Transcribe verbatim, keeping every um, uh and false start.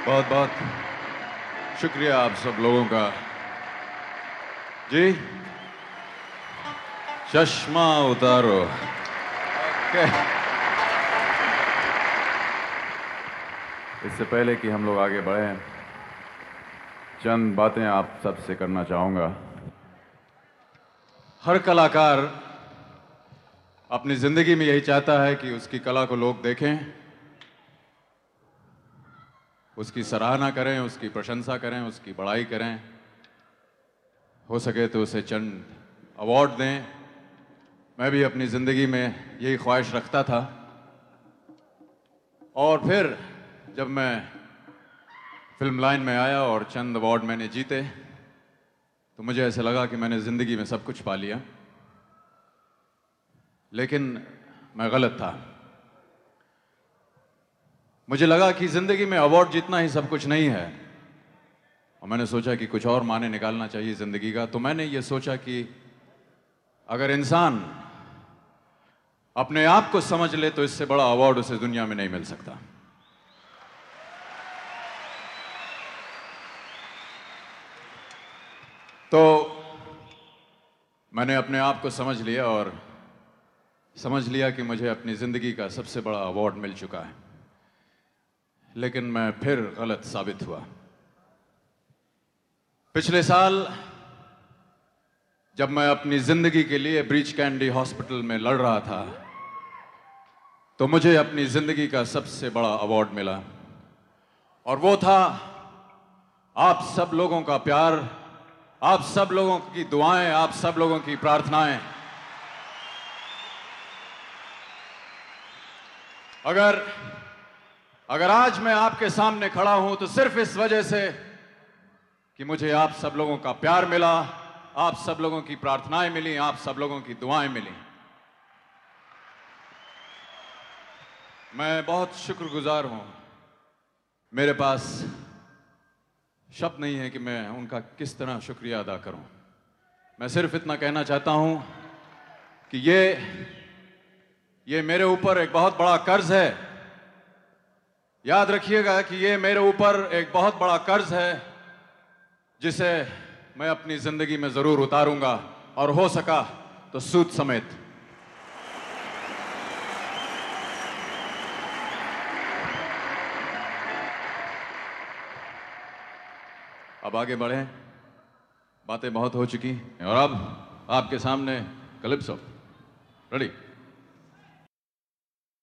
बहुत बहुत शुक्रिया आप सब लोगों का। जी, चश्मा उतारो। ओके। इससे पहले कि हम लोग आगे बढ़ें, चंद बातें आप सबसे करना चाहूंगा। हर कलाकार अपनी जिंदगी में यही चाहता है कि उसकी कला को लोग देखें, उसकी सराहना करें, उसकी प्रशंसा करें, उसकी बड़ाई करें। हो सके तो उसे चंद अवार्ड दें। मैं भी अपनी ज़िंदगी में यही ख्वाहिश रखता था, और फिर जब मैं फिल्म लाइन में आया और चंद अवार्ड मैंने जीते, तो मुझे ऐसा लगा कि मैंने ज़िंदगी में सब कुछ पा लिया। लेकिन मैं गलत था। मुझे लगा कि ज़िंदगी में अवार्ड जीतना ही सब कुछ नहीं है, और मैंने सोचा कि कुछ और माने निकालना चाहिए ज़िंदगी का। तो मैंने ये सोचा कि अगर इंसान अपने आप को समझ ले तो इससे बड़ा अवार्ड उसे दुनिया में नहीं मिल सकता। तो मैंने अपने आप को समझ लिया और समझ लिया कि मुझे अपनी ज़िंदगी का सबसे बड़ा अवार्ड मिल चुका है। लेकिन मैं फिर गलत साबित हुआ। पिछले साल जब मैं अपनी ज़िंदगी के लिए ब्रीच कैंडी हॉस्पिटल में लड़ रहा था, तो मुझे अपनी ज़िंदगी का सबसे बड़ा अवार्ड मिला, और वो था आप सब लोगों का प्यार, आप सब लोगों की दुआएं, आप सब लोगों की प्रार्थनाएं। अगर अगर आज मैं आपके सामने खड़ा हूं तो सिर्फ इस वजह से कि मुझे आप सब लोगों का प्यार मिला, आप सब लोगों की प्रार्थनाएं मिली, आप सब लोगों की दुआएं मिली। मैं बहुत शुक्रगुजार हूं। मेरे पास शब्द नहीं है कि मैं उनका किस तरह शुक्रिया अदा करूं। मैं सिर्फ इतना कहना चाहता हूं कि ये ये मेरे ऊपर एक बहुत बड़ा कर्ज है। याद रखिएगा कि ये मेरे ऊपर एक बहुत बड़ा कर्ज है, जिसे मैं अपनी जिंदगी में जरूर उतारूंगा, और हो सका तो सूद समेत। अब आगे बढ़ें, बातें बहुत हो चुकी, और अब आपके सामने कैलिप्सो। रेडी?